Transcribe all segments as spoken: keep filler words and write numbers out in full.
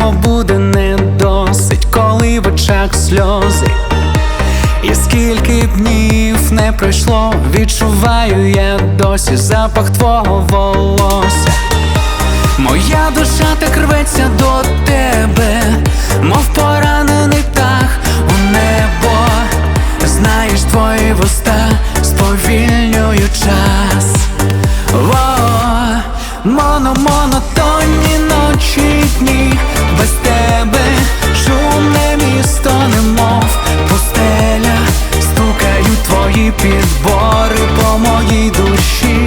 цього буде не досить, коли в очах сльози. І скільки б днів не пройшло, відчуваю я досі запах твого волосся. Моя душа так рветься до тебе, мов поранений птах у небо. Знаєш, твої вуста сповільнюють час. О, моно, монотонні ночі й дні, без тебе шумне місто, немов пустеля. Стукають твої підбори по моїй душі.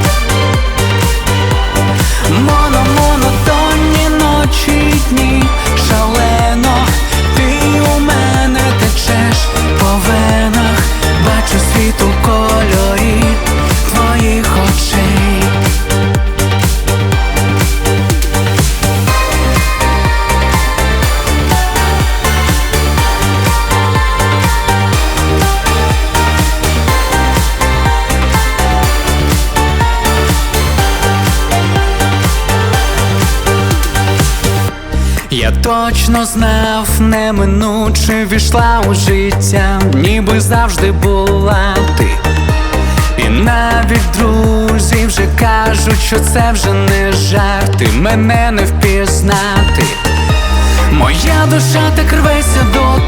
Моно, монотонні ночі й дні, шалено ти у мене течеш по венах. Бачу світ у кольорі твоїх очей. Я точно знав, неминуче війшла у життя, ніби завжди була ти. І навіть друзі вже кажуть, що це вже не жарти, мене не впізнати. Моя душа так рветься до